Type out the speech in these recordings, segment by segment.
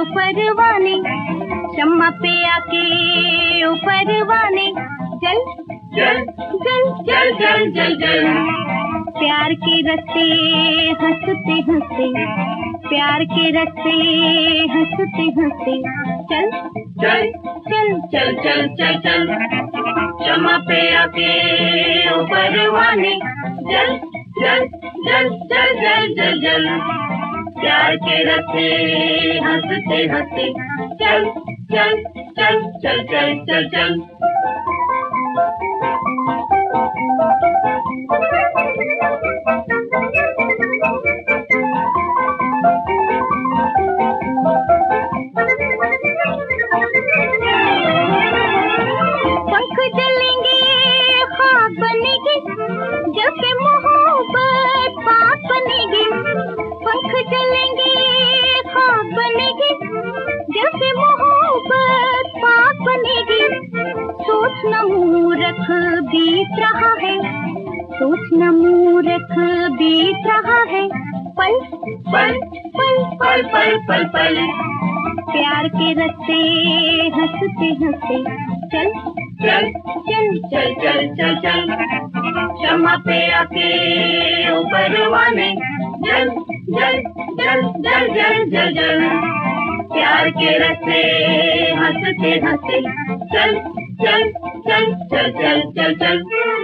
परवाने, शम्मा पे आके ओ परवाने, चल चल चल चल चल चल चल। प्यार के रस्ते हंसते हंसते, प्यार के रस्ते हंसते हंसते, चल चल चल चल चल चल चल। शम्मा पे आके ओ परवाने, चल चल चल चल चल चल चल। प्यार के रस्ते हंसते हंसते, चल चल चल चल चल चल चल। पंख जलेंगे खाक बनेगी, जैसे मोहब्बत पाक बनेगी। पंख जलेंगे खाक बनेगी, जैसे मोहब्बत पाक बनेगी। सोचना मूर्ख बीत रहा है, सोचना मूर्ख बीत रहा है, पल पल पल पल पल पल पल। प्यार के रस्ते हंसते हंसते, चल चल चल चल चल चल चल। शम्मा पे आके ओ परवाने, चल चल चल चल चल चल चल। प्यार के रस्ते हंसते हंसते, चल चल चल चल चल चल चल।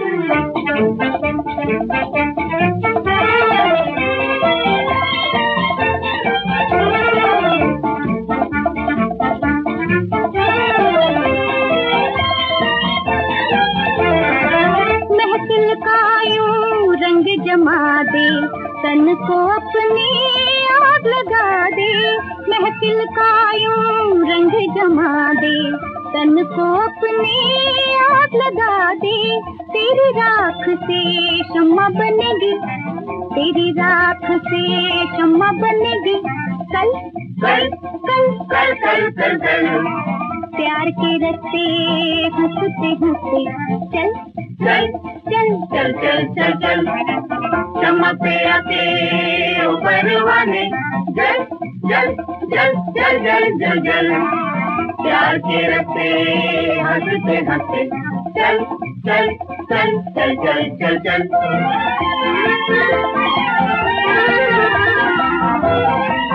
महफिल का यूं रंग जमा दे, तन को अपनी आग लगा दे। महफिल का यूं रंग जमा दे, तन को अपनी आग लगा दे। तेरी राख से शम्मा बनेगी, तेरी राख से शम्मा बनेगी। कल कल कल कल कल कल कल। प्यार के रस्ते हंसते हंसते, चल चल चल चल चल चल चल। शम्मा पे आके ओ परवाने, चल चल चल चल चल चल चल। प्यार के रस्ते हंसते हंसते, चल चल चल चल चल चल चल।